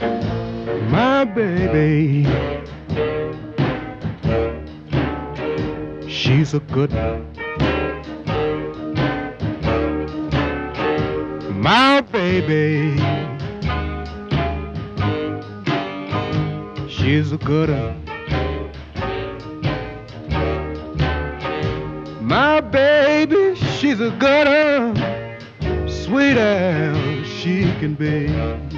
My baby, she's a good one. My baby, she's a good one. My baby, she's a good one, sweet as she can be.